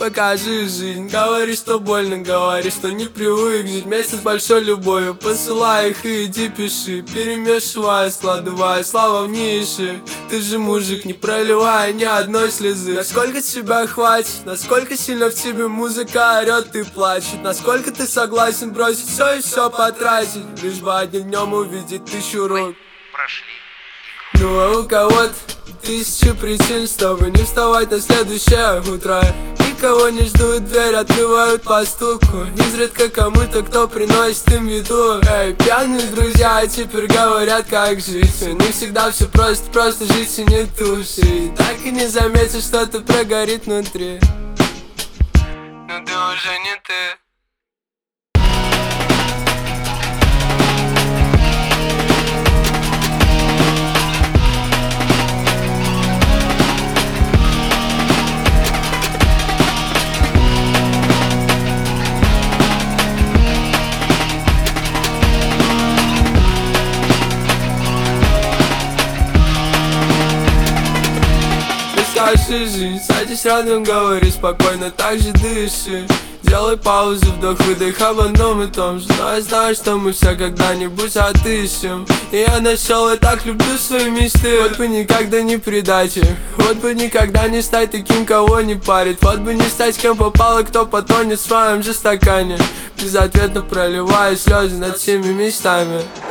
покажи жизнь. Говори, что больно, говори, что не привык жить вместе с большой любовью. Посылай их и иди пиши, перемешивай, складывай слова в ниши. Ты же мужик, не проливай ни одной слезы. Насколько тебя хватит, насколько сильно в тебе музыка орет и плачет. Насколько ты согласен бросить все и все потратить, лишь бы одним днем увидеть 1000 рук. Ну а у кого-то 1000 причин, чтобы не вставать на следующее утро. Никого не ждут, дверь открывают по стуку. Изредка кому-то, кто приносит им еду. Эй, пьяные друзья теперь говорят, как жить. Не всегда все просто жить и не туши. Так и не заметишь, что-то прогорит внутри. Но ты уже не ты. Скажи жизнь, садись рядом, говори спокойно, так же дыши. Делай паузу, вдох-выдох об одном и том же. Но я знаю, что мы все когда-нибудь отыщем. И я нашел, я так люблю свои мечты. Вот бы никогда не предать их, вот бы никогда не стать таким, кого не парит. Вот бы не стать кем попало, кто потонет в своем же стакане, безответно проливая слезы над всеми мечтами.